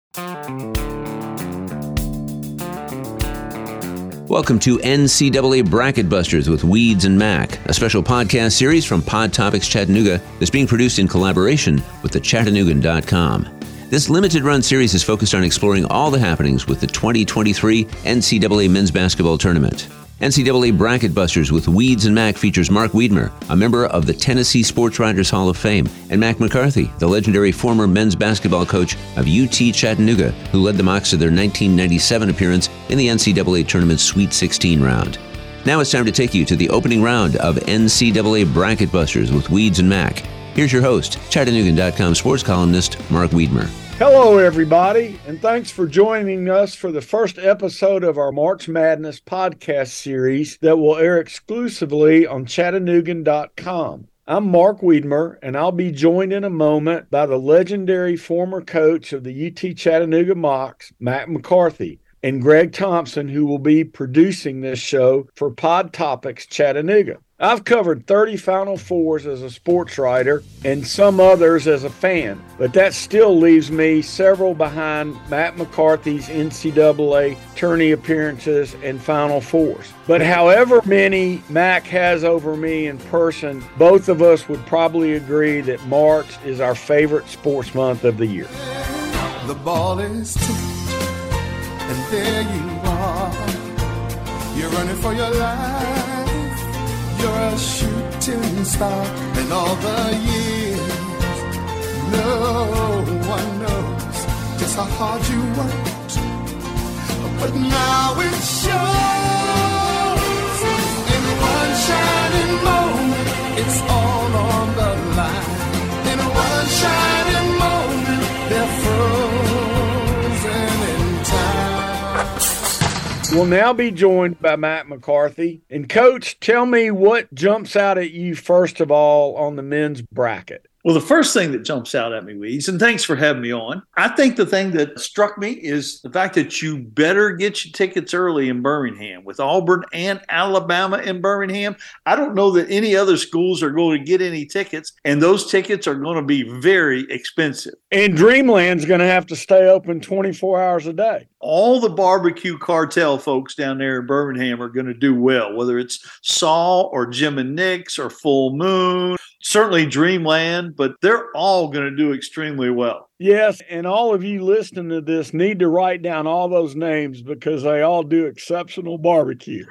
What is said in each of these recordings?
Welcome to NCAA Bracket Busters with Weeds and Mac, a special podcast series from Pod Topics Chattanooga that's being produced in collaboration with the Chattanoogan.com. This limited run series is focused on exploring all the happenings with the 2023 NCAA Men's Basketball Tournament. NCAA Bracket Busters with Weeds and Mac features Mark Wiedmer, a member of the Tennessee Sports Writers Hall of Fame, and Mac McCarthy, the legendary former men's basketball coach of UT Chattanooga, who led the Mocs to their 1997 appearance in the NCAA Tournament's Sweet 16 round. Now it's time to take you to the opening round of NCAA Bracket Busters with Weeds and Mac. Here's your host, Chattanoogan.com sports columnist Mark Wiedmer. Hello, everybody, and thanks for joining us for the first episode of our March Madness podcast series that will air exclusively on Chattanoogan.com. I'm Mark Wiedmer, and I'll be joined in a moment by the legendary former coach of the UT Chattanooga Mocs, Mac McCarthy, and Greg Thompson, who will be producing this show for Pod Topics Chattanooga. I've covered 30 Final Fours as a sports writer and some others as a fan, but that still leaves me several behind Matt McCarthy's NCAA tourney appearances and Final Fours. But however many Mac has over me in person, both of us would probably agree that March is our favorite sports month of the year. The ball is tipped, and there you are. You're running for your life. You're a shooting star, and all the years, no one knows just how hard you worked. But now it shows in one shining moment. It's all on the line. In one shining moment, they're frozen in time. We'll now be joined by Matt McCarthy. And Coach, tell me what jumps out at you first of all on the men's bracket. Well, the first thing that jumps out at me, Weeds, and thanks for having me on, I think the thing that struck me is the fact that you better get your tickets early in Birmingham. With Auburn and Alabama in Birmingham, I don't know that any other schools are going to get any tickets, and those tickets are going to be very expensive. And Dreamland's going to have to stay open 24 hours a day. All the barbecue cartel folks down there in Birmingham are going to do well, whether it's Saul or Jim and Nick's or Full Moon, certainly Dreamland, but they're all going to do extremely well. Yes, and all of you listening to this need to write down all those names because they all do exceptional barbecue.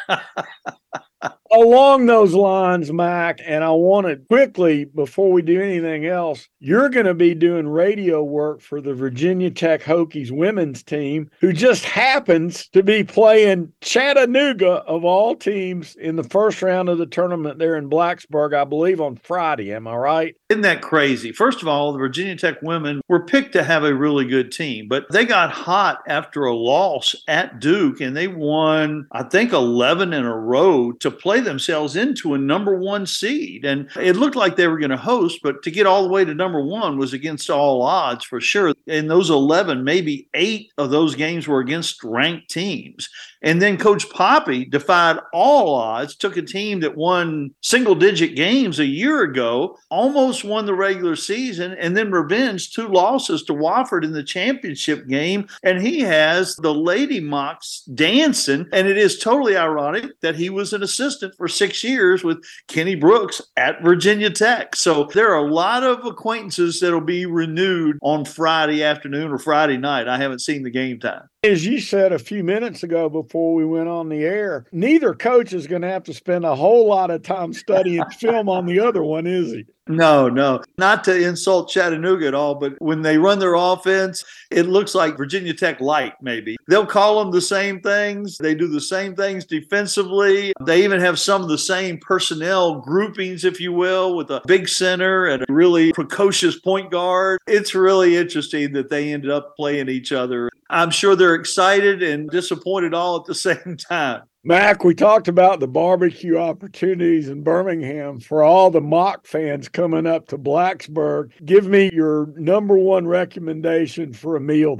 Along those lines, Mac, and I want to quickly, before we do anything else, you're going to be doing radio work for the Virginia Tech Hokies women's team, who just happens to be playing Chattanooga, of all teams, in the first round of the tournament there in Blacksburg, I believe, on Friday. Am I right? Isn't that crazy? First of all, the Virginia Tech women were picked to have a really good team, but they got hot after a loss at Duke, and they won, I think, 11 in a row to play themselves into a number one seed. And it looked like they were going to host, but to get all the way to number one was against all odds for sure. In those 11, maybe 8 of those games were against ranked teams. And then Coach Poppy defied all odds, took a team that won single-digit games a year ago, almost won the regular season, and then revenged 2 losses to Wofford in the championship game. And he has the Lady Mocs dancing, and it is totally ironic that he was an assistant for 6 years with Kenny Brooks at Virginia Tech. So there are a lot of acquaintances that will be renewed on Friday afternoon or Friday night. I haven't seen the game time. As you said a few minutes ago before we went on the air, neither coach is going to have to spend a whole lot of time studying film on the other one, is he? No. Not to insult Chattanooga at all, but when they run their offense, it looks like Virginia Tech light, maybe. They'll call them the same things. They do the same things defensively. They even have some of the same personnel groupings, if you will, with a big center and a really precocious point guard. It's really interesting that they ended up playing each other. I'm sure they're excited and disappointed all at the same time. Mac, we talked about the barbecue opportunities in Birmingham for all the Mock fans coming up to Blacksburg. Give me your number one recommendation for a meal there.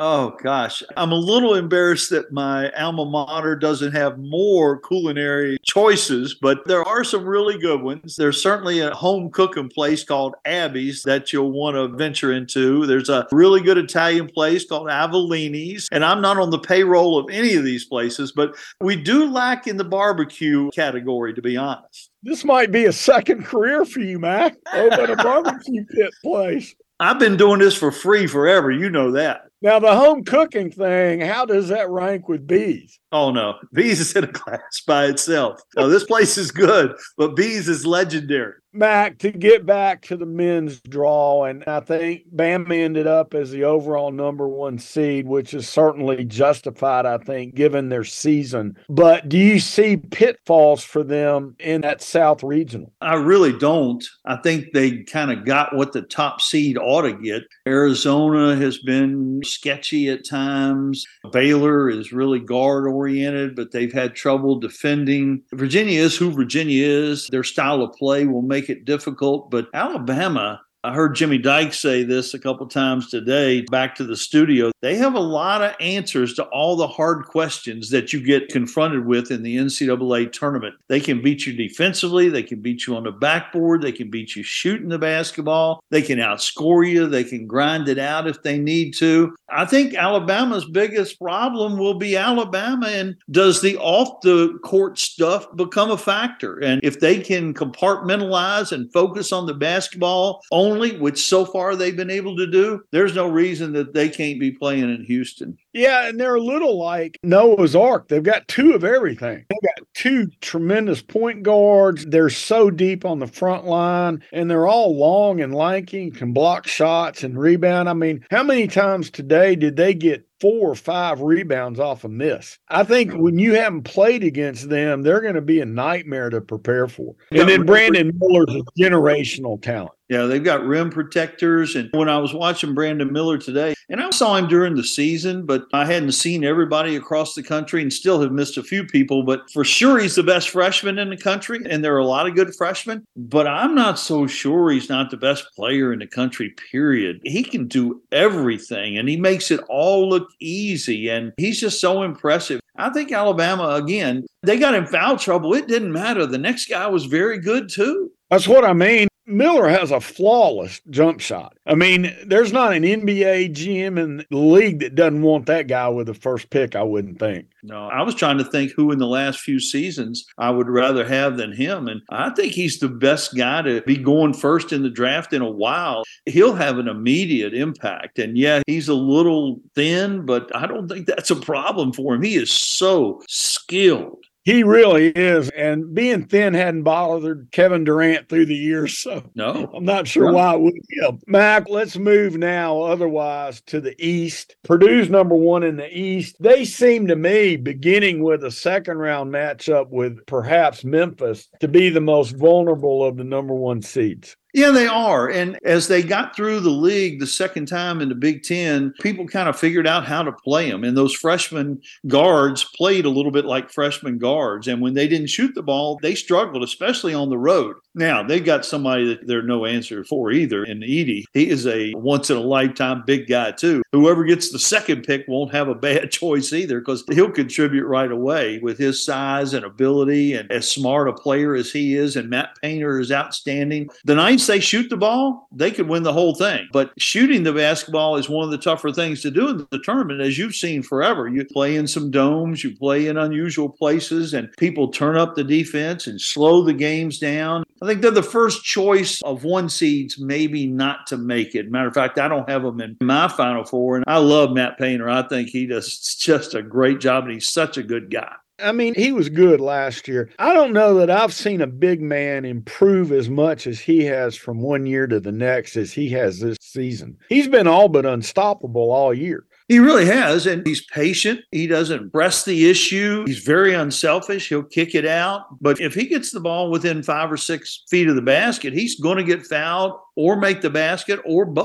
Oh, gosh. I'm a little embarrassed that my alma mater doesn't have more culinary choices, but there are some really good ones. There's certainly a home cooking place called Abby's that you'll want to venture into. There's a really good Italian place called Avellini's, and I'm not on the payroll of any of these places, but we do lack in the barbecue category, to be honest. This might be a second career for you, Mac. Open a barbecue pit place. I've been doing this for free forever. You know that. Now, the home cooking thing, how does that rank with Bees? Oh, no. Bees is in a class by itself. Now, this place is good, but Bees is legendary. Mac, to get back to the men's draw, and I think Bama ended up as the overall number 1 seed, which is certainly justified, I think, given their season. But do you see pitfalls for them in that South Regional? I really don't. I think they kind of got what the top seed ought to get. Arizona has been sketchy at times. Baylor is really guard-oriented, but they've had trouble defending. Virginia is who Virginia is. Their style of play will make it difficult, but Alabama, I heard Jimmy Dykes say this a couple times today back to the studio. They have a lot of answers to all the hard questions that you get confronted with in the NCAA tournament. They can beat you defensively. They can beat you on the backboard. They can beat you shooting the basketball. They can outscore you. They can grind it out if they need to. I think Alabama's biggest problem will be Alabama, and does the off-the-court stuff become a factor? And if they can compartmentalize and focus on the basketball only, which so far they've been able to do, there's no reason that they can't be playing in Houston. Yeah, and they're a little like Noah's Ark. They've got 2 of everything. They've got 2 tremendous point guards. They're so deep on the front line, and they're all long and lanky, can block shots and rebound. I mean, how many times today did they get 4 or 5 rebounds off a miss? I think when you haven't played against them, they're going to be a nightmare to prepare for. And then Brandon Miller's a generational talent. Yeah, they've got rim protectors. And when I was watching Brandon Miller today, and I saw him during the season, but I hadn't seen everybody across the country and still have missed a few people. But for sure, he's the best freshman in the country. And there are a lot of good freshmen. But I'm not so sure he's not the best player in the country, period. He can do everything, and he makes it all look easy. And he's just so impressive. I think Alabama, again, they got in foul trouble. It didn't matter. The next guy was very good, too. That's what I mean. Miller has a flawless jump shot. I mean, there's not an NBA GM in the league that doesn't want that guy with the first pick, I wouldn't think. No, I was trying to think who in the last few seasons I would rather have than him. And I think he's the best guy to be going first in the draft in a while. He'll have an immediate impact. And yeah, he's a little thin, but I don't think that's a problem for him. He is so skilled. He really is. And being thin hadn't bothered Kevin Durant through the years. So no, I'm not sure why it would be. Mac, let's move now otherwise to the East. Purdue's number 1 in the East. They seem to me, beginning with a second-round matchup with perhaps Memphis, to be the most vulnerable of the number 1 seeds. Yeah, they are. And as they got through the league the second time in the Big Ten, people kind of figured out how to play them. And those freshman guards played a little bit like freshman guards. And when they didn't shoot the ball, they struggled, especially on the road. Now, they've got somebody that they're no answer for either in Edey. He is a once-in-a-lifetime big guy, too. Whoever gets the second pick won't have a bad choice either, because he'll contribute right away with his size and ability, and as smart a player as he is. And Matt Painter is outstanding. The nights they shoot the ball, they could win the whole thing. But shooting the basketball is one of the tougher things to do in the tournament, as you've seen forever. You play in some domes, you play in unusual places, and people turn up the defense and slow the games down. I think they're the first choice of 1 seeds, maybe not to make it. Matter of fact, I don't have them in my Final Four, and I love Matt Painter. I think he does just a great job, and he's such a good guy. I mean, he was good last year. I don't know that I've seen a big man improve as much as he has from one year to the next as he has this season. He's been all but unstoppable all year. He really has, and he's patient. He doesn't press the issue. He's very unselfish. He'll kick it out. But if he gets the ball within 5 or 6 feet of the basket, he's going to get fouled or make the basket or both.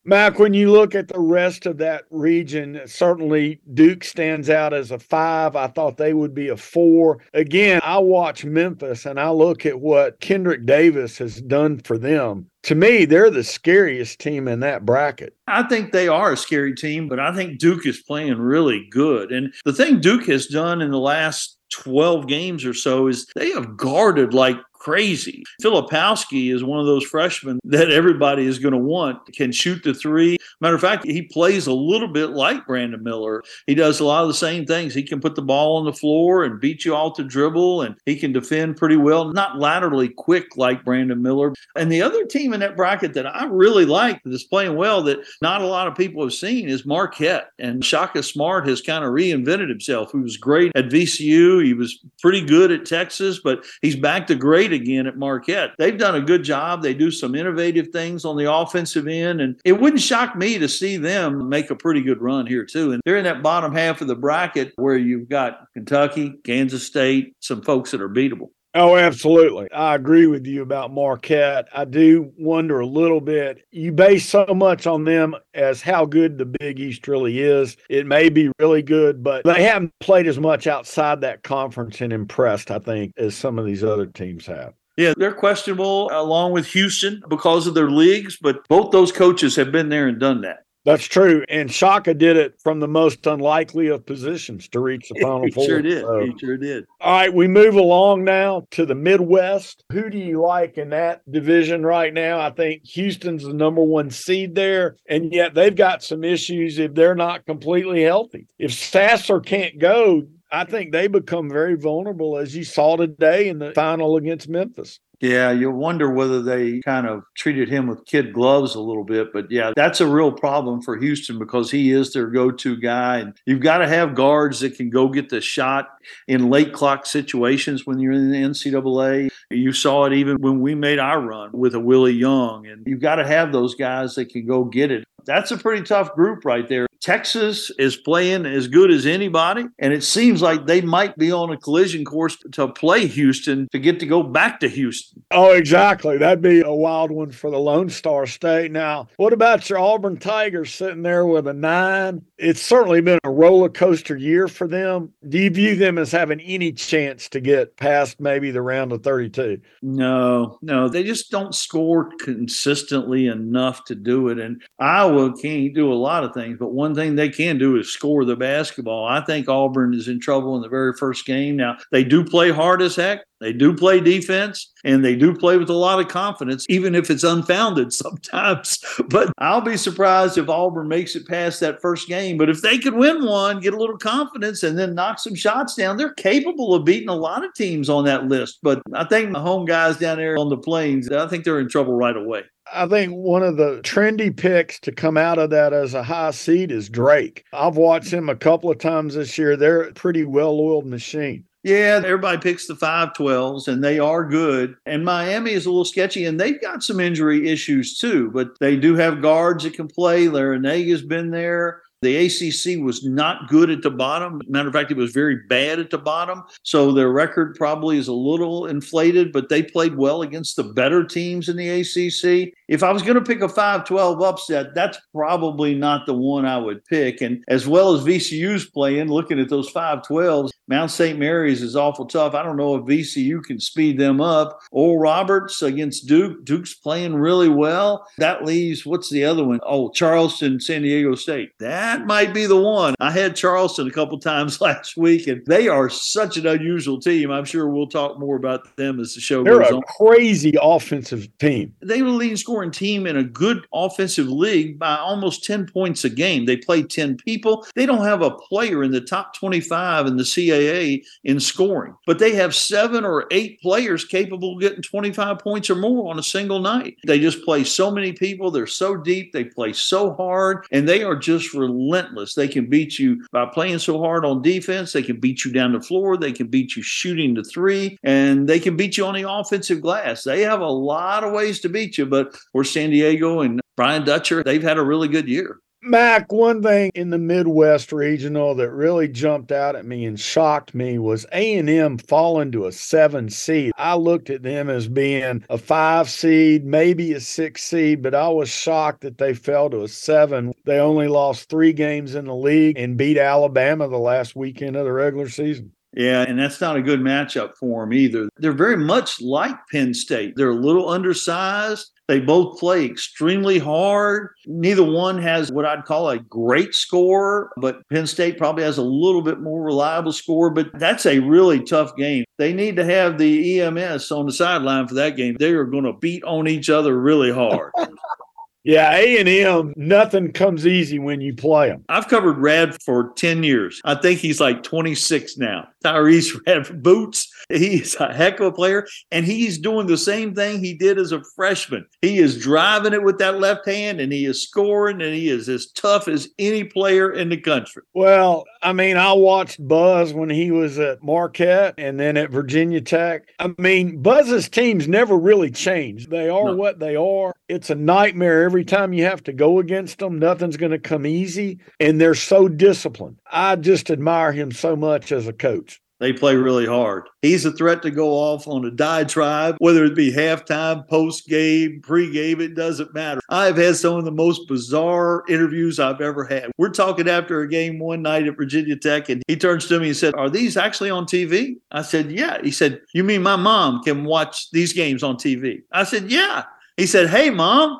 Mac, when you look at the rest of that region, certainly Duke stands out as a 5. I thought they would be a 4. Again, I watch Memphis and I look at what Kendrick Davis has done for them. To me, they're the scariest team in that bracket. I think they are a scary team, but I think Duke is playing really good. And the thing Duke has done in the last 12 games or so is they have guarded like crazy. Filipowski is one of those freshmen that everybody is going to want, can shoot the three. Matter of fact, he plays a little bit like Brandon Miller. He does a lot of the same things. He can put the ball on the floor and beat you off the dribble, and he can defend pretty well, not laterally quick like Brandon Miller. And the other team in that bracket that I really like that's playing well that not a lot of people have seen is Marquette. And Shaka Smart has kind of reinvented himself. He was great at VCU. He was pretty good at Texas, but he's back to great again at Marquette. They've done a good job. They do some innovative things on the offensive end, and it wouldn't shock me to see them make a pretty good run here too. And they're in that bottom half of the bracket where you've got Kentucky, Kansas State, some folks that are beatable. Oh, absolutely. I agree with you about Marquette. I do wonder a little bit. You base so much on them as how good the Big East really is. It may be really good, but they haven't played as much outside that conference and impressed, I think, as some of these other teams have. Yeah, they're questionable along with Houston because of their leagues, but both those coaches have been there and done that. That's true. And Shaka did it from the most unlikely of positions to reach the Final Four. He sure did. So. He sure did. All right, we move along now to the Midwest. Who do you like in that division right now? I think Houston's the number 1 seed there, and yet they've got some issues if they're not completely healthy. If Sasser can't go, I think they become very vulnerable, as you saw today in the final against Memphis. Yeah, you wonder whether they kind of treated him with kid gloves a little bit. But yeah, that's a real problem for Houston because he is their go-to guy. And you've got to have guards that can go get the shot in late clock situations when you're in the NCAA. You saw it even when we made our run with a Willie Young. And you've got to have those guys that can go get it. That's a pretty tough group right there. Texas is playing as good as anybody, and it seems like they might be on a collision course to play Houston to get to go back to Houston. Oh, exactly. That'd be a wild one for the Lone Star State. Now, what about your Auburn Tigers sitting there with a 9? It's certainly been a roller coaster year for them. Do you view them as having any chance to get past maybe the round of 32? No, they just don't score consistently enough to do it. And Iowa can't do a lot of things, but one thing they can do is score the basketball. I think Auburn is in trouble in the very first game. Now, they do play hard as heck. They do play defense, and they do play with a lot of confidence, even if it's unfounded sometimes. But I'll be surprised if Auburn makes it past that first game. But if they could win one, get a little confidence, and then knock some shots down, they're capable of beating a lot of teams on that list. But I think the home guys down there on the Plains, I think they're in trouble right away. I think one of the trendy picks to come out of that as a high seed is Drake. I've watched him a couple of times this year. They're a pretty well-oiled machine. Yeah, everybody picks the 5-12s, and they are good. And Miami is a little sketchy, and they've got some injury issues too. But they do have guards that can play. Larinaga been there. The ACC was not good at the bottom. Matter of fact, it was very bad at the bottom. So their record probably is a little inflated, but they played well against the better teams in the ACC. If I was going to pick a 5-12 upset, that's probably not the one I would pick. And as well as VCU's playing, looking at those 5-12s, Mount St. Mary's is awful tough. I don't know if VCU can speed them up. Oral Roberts against Duke. Duke's playing really well. That leaves, what's the other one? Oh, Charleston, San Diego State. That might be the one. I had Charleston a couple times last week, and they are such an unusual team. I'm sure we'll talk more about them as the show goes on. They're a crazy offensive team. They were the leading scoring team in a good offensive league by almost 10 points a game. They play 10 people. They don't have a player in the top 25 in the CAA in scoring, but they have 7 or 8 players capable of getting 25 points or more on a single night. They just play so many people. They're so deep. They play so hard, and they are just relentless. They can beat you by playing so hard on defense. They can beat you down the floor. They can beat you shooting the three, and they can beat you on the offensive glass. They have a lot of ways to beat you, but for San Diego and Brian Dutcher, they've had a really good year. Mac, one thing in the Midwest regional that really jumped out at me and shocked me was A&M falling to a 7 seed. I looked at them as being a 5 seed, maybe a 6 seed, but I was shocked that they fell to a 7. They only lost 3 games in the league and beat Alabama the last weekend of the regular season. Yeah, and that's not a good matchup for them either. They're very much like Penn State. They're a little undersized. They both play extremely hard. Neither one has what I'd call a great score, but Penn State probably has a little bit more reliable score. But that's a really tough game. They need to have the EMS on the sideline for that game. They are going to beat on each other really hard. Yeah, A&M, nothing comes easy when you play them. I've covered Rad for 10 years. I think he's like 26 now. Tyrese Rad Boots, he's a heck of a player, and he's doing the same thing he did as a freshman. He is driving it with that left hand, and he is scoring, and he is as tough as any player in the country. Well, I mean, I watched Buzz when he was at Marquette and then at Virginia Tech. I mean, Buzz's teams never really changed. They are what they are. It's a nightmare every time you have to go against them. Nothing's going to come easy, and they're so disciplined. I just admire him so much as a coach. They play really hard. He's a threat to go off on a diatribe, whether it be halftime, post-game, pre-game, it doesn't matter. I've had some of the most bizarre interviews I've ever had. We're talking after a game one night at Virginia Tech, and he turns to me and said, "Are these actually on TV?" I said, "Yeah." He said, "You mean my mom can watch these games on TV?" I said, "Yeah." He said, "Hey, Mom."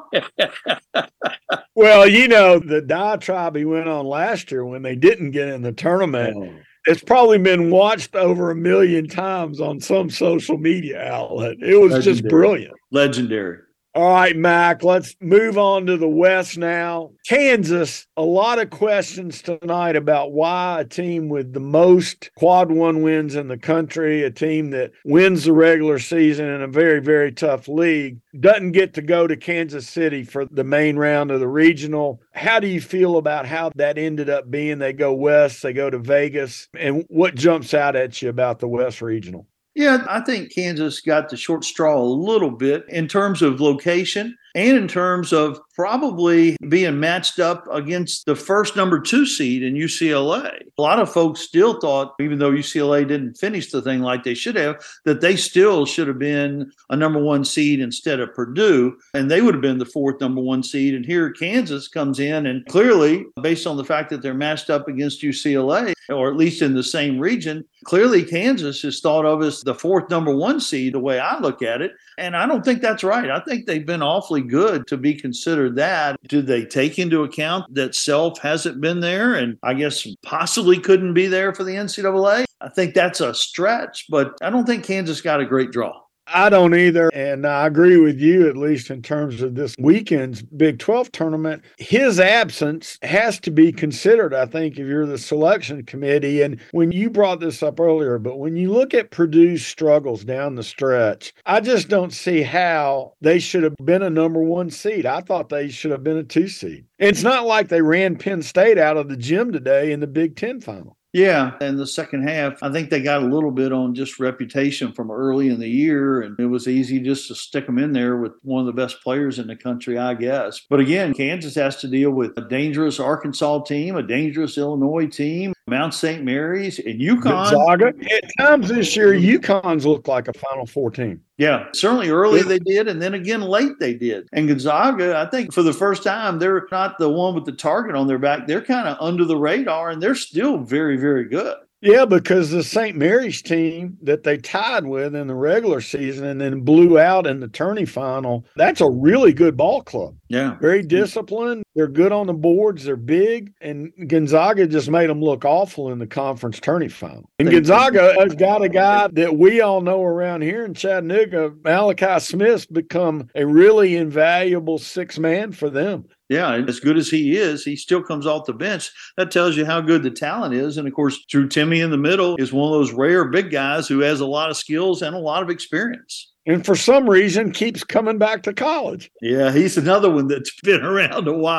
Well, you know, the diatribe he went on last year when they didn't get in the tournament, it's probably been watched over 1 million times on some social media outlet. It was just brilliant. Legendary. All right, Mac, let's move on to the West now. Kansas, a lot of questions tonight about why a team with the most quad one wins in the country, a team that wins the regular season in a very, very tough league, doesn't get to go to Kansas City for the main round of the regional. How do you feel about how that ended up being? They go west, they go to Vegas, and what jumps out at you about the West Regional? Yeah, I think Kansas got the short straw a little bit in terms of location and in terms of probably being matched up against the first number 2 seed in UCLA. A lot of folks still thought, even though UCLA didn't finish the thing like they should have, that they still should have been a number 1 seed instead of Purdue, and they would have been the 4th number 1 seed. And here Kansas comes in, and clearly, based on the fact that they're matched up against UCLA, or at least in the same region, clearly Kansas is thought of as the 4th number 1 seed, the way I look at it. And I don't think that's right. I think they've been awfully good to be considered that. Do they take into account that Self hasn't been there and I guess possibly couldn't be there for the NCAA? I think that's a stretch, but I don't think Kansas got a great draw. I don't either, and I agree with you, at least in terms of this weekend's Big 12 tournament. His absence has to be considered, I think, if you're the selection committee. And when you brought this up earlier, but when you look at Purdue's struggles down the stretch, I just don't see how they should have been a number 1 seed. I thought they should have been a 2 seed. And it's not like they ran Penn State out of the gym today in the Big 10 final. Yeah, in the second half, I think they got a little bit on just reputation from early in the year, and it was easy just to stick them in there with one of the best players in the country, I guess. But again, Kansas has to deal with a dangerous Arkansas team, a dangerous Illinois team, Mount St. Mary's, and UConn. Gonzaga. At times this year, UConn's looked like a Final Four team. Yeah, certainly early they did, and then again late they did. And Gonzaga, I think for the first time, they're not the one with the target on their back. They're kind of under the radar, and they're still very, very good. Yeah, because the St. Mary's team that they tied with in the regular season and then blew out in the tourney final, that's a really good ball club. Yeah. Very disciplined. They're good on the boards. They're big. And Gonzaga just made them look awful in the conference tourney final. And Gonzaga has got a guy that we all know around here in Chattanooga, Malachi Smith's become a really invaluable 6-man for them. Yeah, and as good as he is, he still comes off the bench. That tells you how good the talent is. And, of course, Drew Timme in the middle is one of those rare big guys who has a lot of skills and a lot of experience. And for some reason keeps coming back to college. Yeah, he's another one that's been around a while.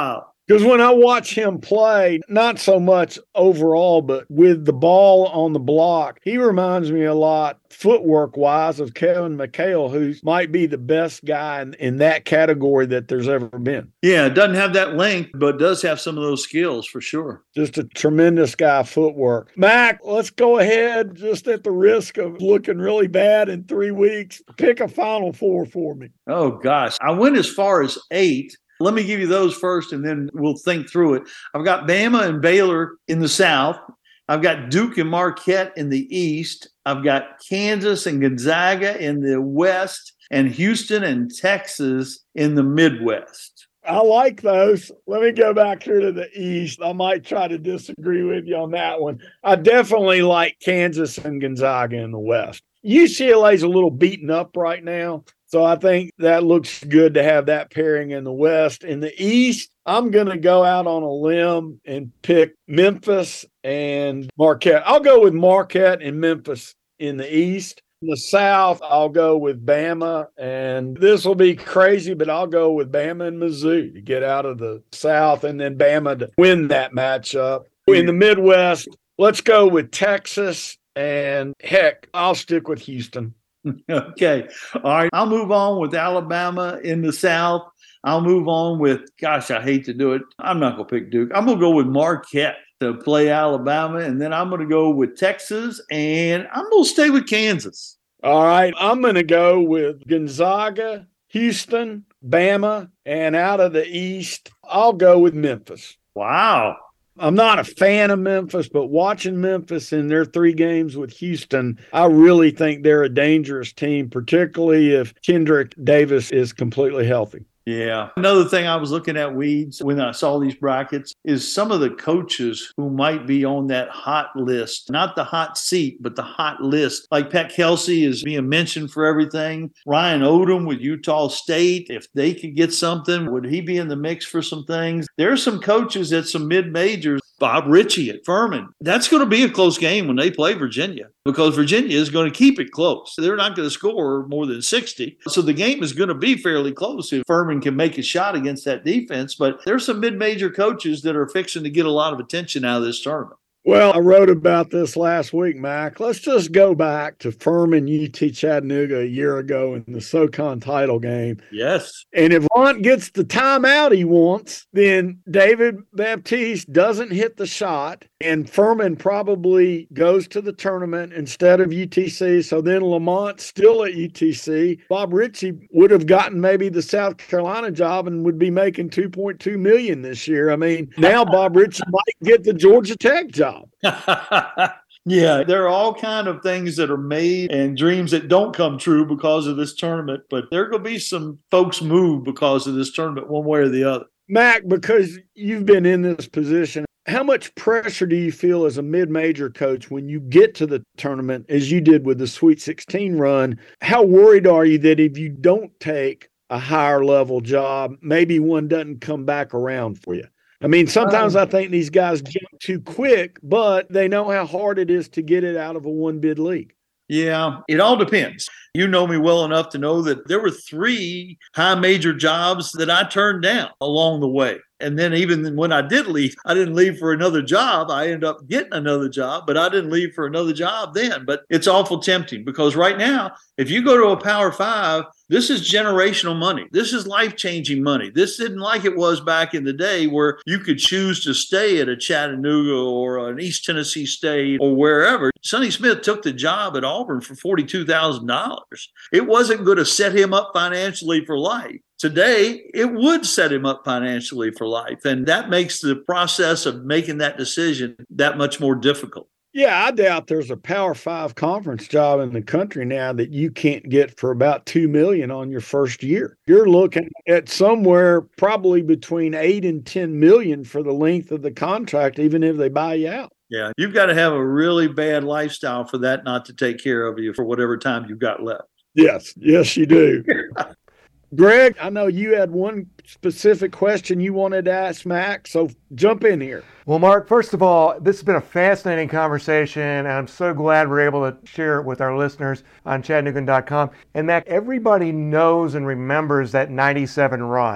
Because when I watch him play, not so much overall, but with the ball on the block, he reminds me a lot, footwork-wise, of Kevin McHale, who might be the best guy in that category that there's ever been. Yeah, doesn't have that length, but does have some of those skills for sure. Just a tremendous guy, footwork. Mac, let's go ahead, just at the risk of looking really bad in 3 weeks, pick a Final Four for me. Oh, gosh. I went as far as 8. Let me give you those first, and then we'll think through it. I've got Bama and Baylor in the South. I've got Duke and Marquette in the East. I've got Kansas and Gonzaga in the West, and Houston and Texas in the Midwest. I like those. Let me go back here to the East. I might try to disagree with you on that one. I definitely like Kansas and Gonzaga in the West. UCLA's a little beaten up right now. So I think that looks good to have that pairing in the West. In the East, I'm going to go out on a limb and pick Memphis and Marquette. I'll go with Marquette and Memphis in the East. In the South, I'll go with Bama. And this will be crazy, but I'll go with Bama and Mizzou to get out of the South, and then Bama to win that matchup. In the Midwest, let's go with Texas. And heck, I'll stick with Houston. Okay. All right. I'll move on with Alabama in the South. I'll move on with, gosh, I hate to do it. I'm not going to pick Duke. I'm going to go with Marquette to play Alabama. And then I'm going to go with Texas. And I'm going to stay with Kansas. All right. I'm going to go with Gonzaga, Houston, Bama, and out of the East, I'll go with Memphis. Wow. I'm not a fan of Memphis, but watching Memphis in their 3 games with Houston, I really think they're a dangerous team, particularly if Kendrick Davis is completely healthy. Yeah. Another thing I was looking at, Weeds, when I saw these brackets is some of the coaches who might be on that hot list, not the hot seat, but the hot list. Like Pat Kelsey is being mentioned for everything. Ryan Odom with Utah State, if they could get something, would he be in the mix for some things? There are some coaches at some mid-majors. Bob Ritchie at Furman. That's going to be a close game when they play Virginia, because Virginia is going to keep it close. They're not going to score more than 60. So the game is going to be fairly close if Furman can make a shot against that defense. But there's some mid-major coaches that are fixing to get a lot of attention out of this tournament. Well, I wrote about this last week, Mac. Let's just go back to Furman UT Chattanooga a year ago in the SoCon title game. Yes. And if Lunt gets the timeout he wants, then David Baptiste doesn't hit the shot, and Furman probably goes to the tournament instead of UTC. So then Lamont's still at UTC. Bob Ritchie would have gotten maybe the South Carolina job and would be making $2.2 million this year. I mean, now Bob Ritchie might get the Georgia Tech job. Yeah, there are all kind of things that are made and dreams that don't come true because of this tournament, but there are going to be some folks move because of this tournament one way or the other. Mac, because you've been in this position, how much pressure do you feel as a mid-major coach when you get to the tournament, as you did with the Sweet 16 run? How worried are you that if you don't take a higher level job, maybe one doesn't come back around for you? I mean, sometimes I think these guys jump too quick, but they know how hard it is to get it out of a one-bid league. Yeah, it all depends. You know me well enough to know that there were 3 high major jobs that I turned down along the way. And then even when I did leave, I didn't leave for another job. I ended up getting another job, but I didn't leave for another job then. But it's awful tempting because right now, if you go to a Power 5, this is generational money. This is life-changing money. This isn't like it was back in the day where you could choose to stay at a Chattanooga or an East Tennessee State or wherever. Sonny Smith took the job at Auburn for $42,000. It wasn't going to set him up financially for life. Today, it would set him up financially for life. And that makes the process of making that decision that much more difficult. Yeah, I doubt there's a Power 5 conference job in the country now that you can't get for about $2 million on your first year. You're looking at somewhere probably between $8 and $10 million for the length of the contract, even if they buy you out. Yeah, you've got to have a really bad lifestyle for that not to take care of you for whatever time you've got left. Yes, you do. Greg, I know you had one specific question you wanted to ask Mac, so jump in here. Well, Mark, first of all, this has been a fascinating conversation, and I'm so glad we're able to share it with our listeners on Chattanooga.com. And Mac, everybody knows and remembers that 97 run.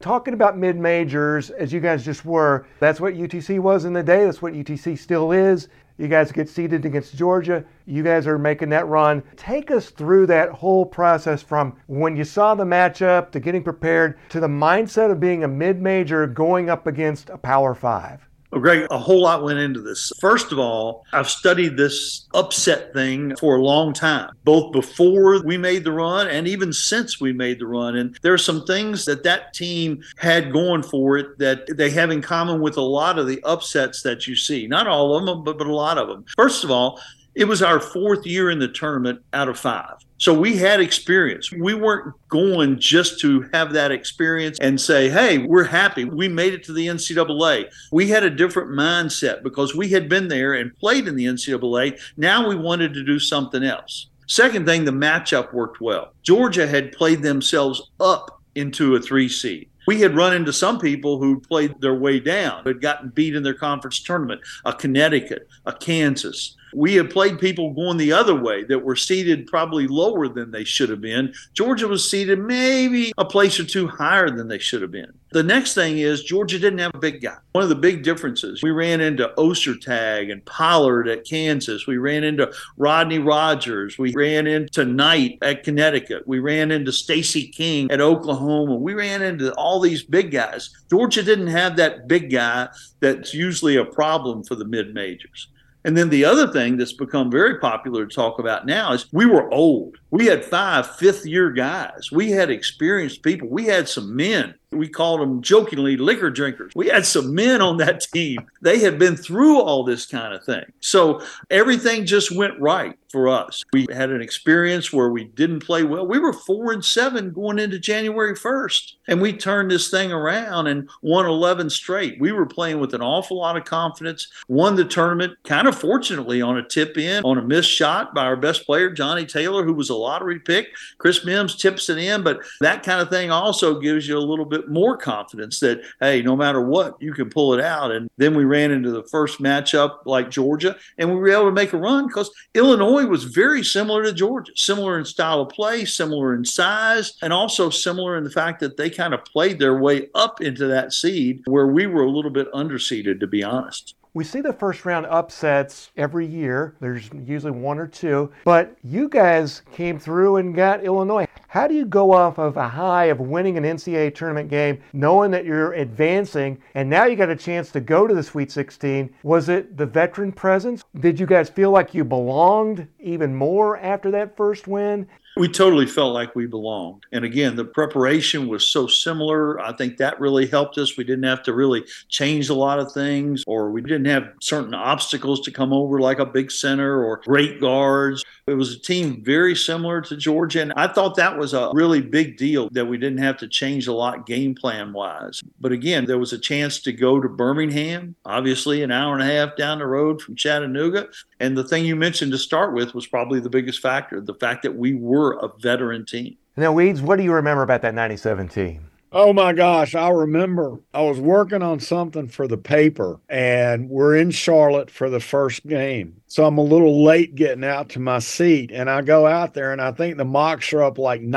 Talking about mid-majors, as you guys just were, that's what UTC was in the day. That's what UTC still is. You guys get seeded against Georgia. You guys are making that run. Take us through that whole process from when you saw the matchup to getting prepared to the mindset of being a mid-major going up against a Power 5. Well, Greg, a whole lot went into this. First of all, I've studied this upset thing for a long time, both before we made the run and even since we made the run. And there are some things that team had going for it that they have in common with a lot of the upsets that you see. Not all of them, but a lot of them. First of all, it was our 4th year in the tournament out of 5. So we had experience. We weren't going just to have that experience and say, hey, we're happy. We made it to the NCAA. We had a different mindset because we had been there and played in the NCAA. Now we wanted to do something else. Second thing, the matchup worked well. Georgia had played themselves up into a 3 seed. We had run into some people who played their way down, had gotten beat in their conference tournament, a Connecticut, a Kansas. We had played people going the other way that were seated probably lower than they should have been. Georgia was seated maybe a place or two higher than they should have been. The next thing is Georgia didn't have a big guy. One of the big differences, we ran into Ostertag and Pollard at Kansas. We ran into Rodney Rogers. We ran into Knight at Connecticut. We ran into Stacey King at Oklahoma. We ran into all these big guys. Georgia didn't have that big guy that's usually a problem for the mid-majors. And then the other thing that's become very popular to talk about now is we were old. We had 5 fifth-year guys. We had experienced people. We had some men. We called them jokingly liquor drinkers. We had some men on that team. They had been through all this kind of thing. So everything just went right for us. We had an experience where we didn't play well. We were 4-7 going into January 1st. And we turned this thing around and won 11 straight. We were playing with an awful lot of confidence, won the tournament kind of fortunately on a tip in, on a missed shot by our best player, Johnny Taylor, who was a lottery pick. Chris Mims tips it in. But that kind of thing also gives you a little bit more confidence that, hey, no matter what, you can pull it out. And then we ran into the first matchup like Georgia, and we were able to make a run because Illinois was very similar to Georgia, similar in style of play, similar in size, and also similar in the fact that they kind of played their way up into that seed where we were a little bit underseeded, to be honest. We see the first round upsets every year. There's usually 1 or 2, but you guys came through and got Illinois. How do you go off of a high of winning an NCAA tournament game, knowing that you're advancing, and now you got a chance to go to the Sweet 16? Was it the veteran presence? Did you guys feel like you belonged even more after that first win? We totally felt like we belonged. And again, the preparation was so similar. I think that really helped us. We didn't have to really change a lot of things, or we didn't have certain obstacles to come over like a big center or great guards. It was a team very similar to Georgia. And I thought that was a really big deal that we didn't have to change a lot game plan wise. But again, there was a chance to go to Birmingham, obviously an hour and a half down the road from Chattanooga. And the thing you mentioned to start with was probably the biggest factor, the fact that we were a veteran team. Now, Weeds, what do you remember about that 97 team? Oh my gosh, I remember I was working on something for the paper and we're in Charlotte for the first game. So I'm a little late getting out to my seat and I go out there and I think the Mocs are up like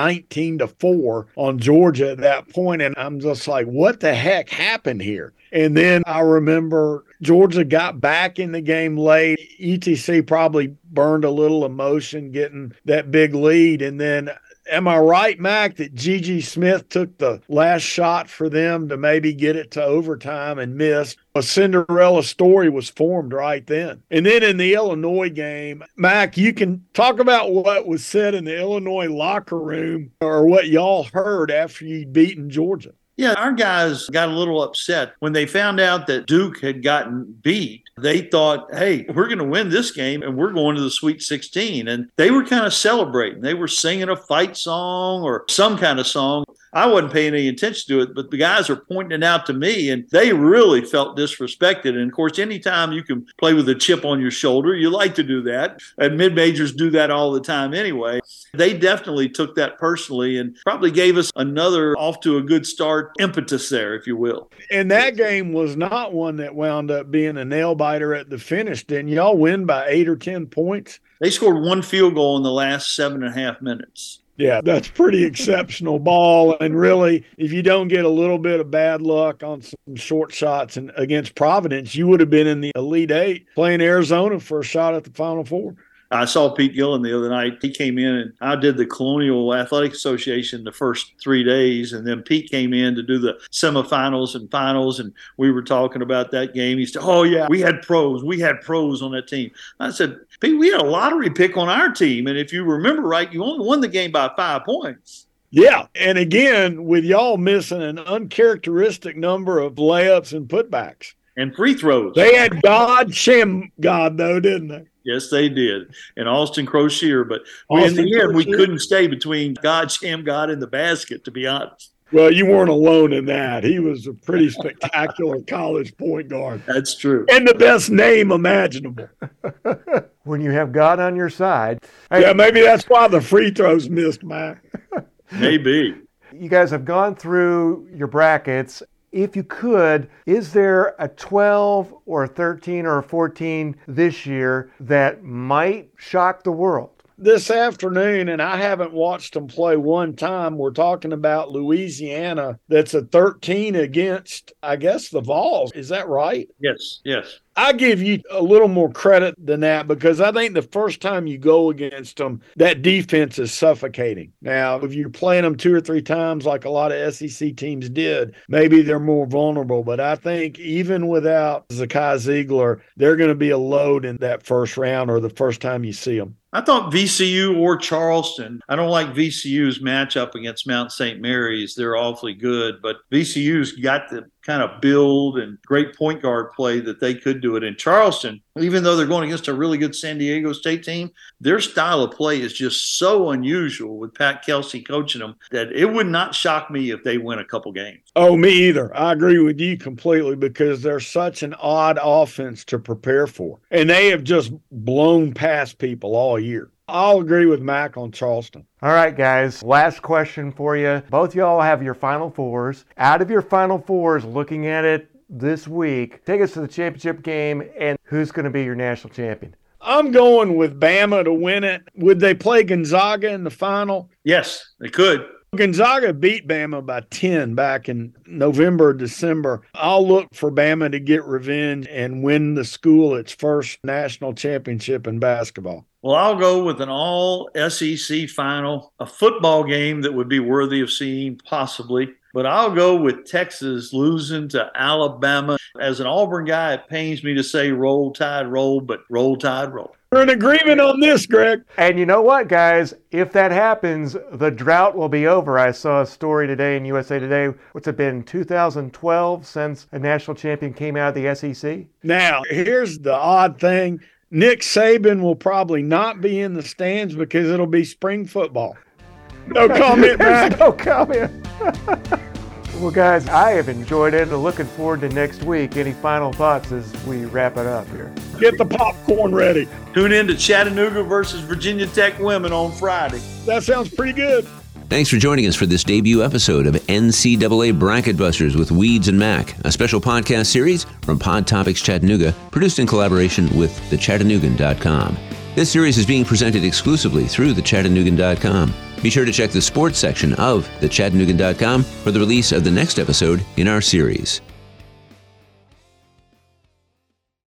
19-4 on Georgia at that point. And I'm just like, what the heck happened here? And then I remember Georgia got back in the game late. ETC probably burned a little emotion getting that big lead. And then am I right, Mac, that Gigi Smith took the last shot for them to maybe get it to overtime and missed? A Cinderella story was formed right then. And then in the Illinois game, Mac, you can talk about what was said in the Illinois locker room or what y'all heard after you'd beaten Georgia. Yeah, our guys got a little upset when they found out that Duke had gotten beat. They thought, hey, we're going to win this game and we're going to the Sweet 16. And they were kind of celebrating. They were singing a fight song or some kind of song. I wasn't paying any attention to it, but the guys are pointing it out to me, and they really felt disrespected. And, of course, anytime you can play with a chip on your shoulder, you like to do that. And mid-majors do that all the time anyway. They definitely took that personally and probably gave us another off to a good start impetus there, if you will. And that game was not one that wound up being a nail-biter at the finish. Didn't y'all win by 8 or 10 points? They scored one field goal in the last 7.5 minutes. Yeah, that's pretty exceptional ball. And really, if you don't get a little bit of bad luck on some short shots and against Providence, you would have been in the Elite Eight playing Arizona for a shot at the Final Four. I saw Pete Gillen the other night. He came in and I did the Colonial Athletic Association the first 3 days. And then Pete came in to do the semifinals and finals. And we were talking about that game. He said, oh, yeah, we had pros. We had pros on that team. I said, Pete, we had a lottery pick on our team. And if you remember right, you only won the game by 5 points. Yeah. And again, with y'all missing an uncharacteristic number of layups and putbacks. And free throws. They had Shem God, though, didn't they? Yes, they did. And Austin Crocier. But in the end, we couldn't stay between Shem God, and the basket, to be honest. Well, you weren't alone in that. He was a pretty spectacular college point guard. That's true. And the best name imaginable. When you have God on your side. Yeah, maybe that's why the free throws missed, Mac. Maybe. You guys have gone through your brackets. If you could, is there a 12 or a 13 or a 14 this year that might shock the world? This afternoon, and I haven't watched them play one time, we're talking about Louisiana that's a 13 against, I guess, the Vols. Is that right? Yes, yes. I give you a little more credit than that because I think the first time you go against them, that defense is suffocating. Now, if you're playing them 2 or 3 times like a lot of SEC teams did, maybe they're more vulnerable. But I think even without Zakai Ziegler, they're going to be a load in that first round or the first time you see them. I thought VCU or Charleston. I don't like VCU's matchup against Mount St. Mary's. They're awfully good, but VCU's got the kind of build and great point guard play that they could do it. In Charleston, even though they're going against a really good San Diego State team, their style of play is just so unusual with Pat Kelsey coaching them that it would not shock me if they win a couple games. Oh, me either. I agree with you completely because they're such an odd offense to prepare for. And they have just blown past people all year. I'll agree with Mac on Charleston. All right, guys. Last question for you. Both y'all have your Final Fours. Out of your Final Fours, looking at it this week, take us to the championship game, and who's going to be your national champion? I'm going with Bama to win it. Would they play Gonzaga in the final? Yes, they could. Gonzaga beat Bama by 10 back in November, December. I'll look for Bama to get revenge and win the school its first national championship in basketball. Well, I'll go with an all-SEC final, a football game that would be worthy of seeing possibly. But I'll go with Texas losing to Alabama. As an Auburn guy, it pains me to say roll, tide, roll, but roll, tide, roll. We're in agreement on this, Greg. And you know what, guys? If that happens, the drought will be over. I saw a story today in USA Today. What's it been, 2012 since a national champion came out of the SEC? Now, here's the odd thing. Nick Saban will probably not be in the stands because it'll be spring football. No comment, man. No comment. Well, guys, I have enjoyed it. Looking forward to next week. Any final thoughts as we wrap it up here? Get the popcorn ready. Tune in to Chattanooga versus Virginia Tech women on Friday. That sounds pretty good. Thanks for joining us for this debut episode of NCAA Bracket Busters with Weeds and Mac, a special podcast series from Pod Topics Chattanooga, produced in collaboration with thechattanoogan.com. This series is being presented exclusively through thechattanoogan.com. Be sure to check the sports section of thechattanoogan.com for the release of the next episode in our series.